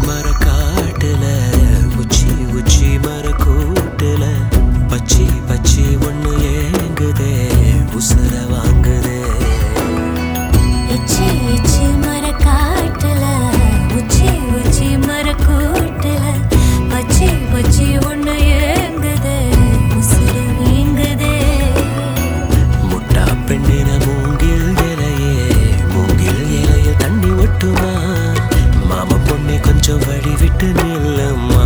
மரக்காட்டுல உச்சி உச்சி மரக்கூட்டுல பச்சி பச்சி ஒண்ணு ஏங்குதே உசுர வாங்குதே. இச்சி இச்சி மரக்காட்டுல உச்சி உச்சி மரக்கூட்டுல பச்சி பச்சி ஒண்ணு ஏங்குதே உசுர வீங்குதே. முட்டா பெண்ணின மூங்கில் இலைய தண்ணி ஒட்டுமா மாமா பொண்ணு கொஞ்சம் வழி விட்டு நில்லம்மா.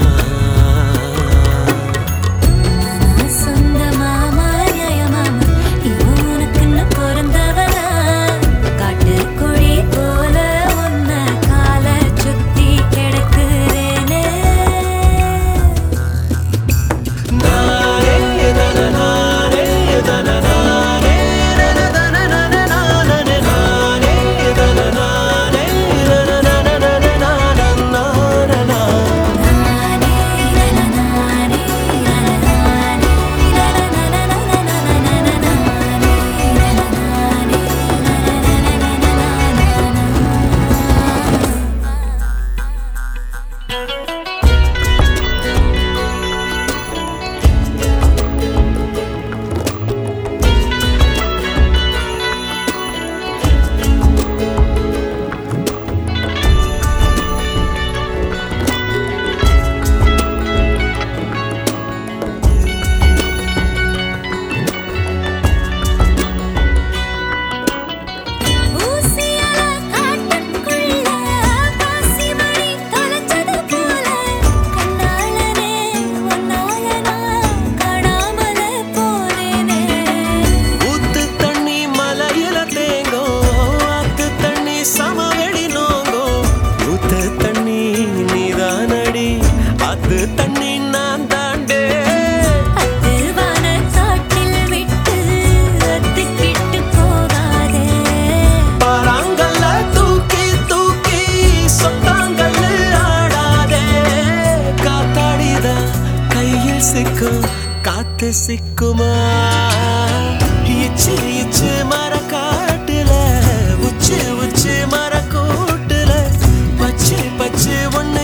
சொந்த மாமா ஜெய மாமா இவன் உனக்குன்னு பிறந்தவனா காட்டு கொடி போல உன்ன கால சுத்தி கிடக்குறேனே. தண்ணி நான் தாண்டே அத்துவான காட்டில் விட்டு அத்துக்கிட்டு போகாதே. பாறாங்கல்ல தூக்கி தூக்கி சொத்தாங்கல்ல ஆடாதே. காத்தாடிதா கையில் சிக்கும் காத்து சிக்குமா இச்சு இச்சு மரக்காட்டுல உச்சி உச்சி மரக்கூட்டுல பச்சு பச்சு ஒண்ணு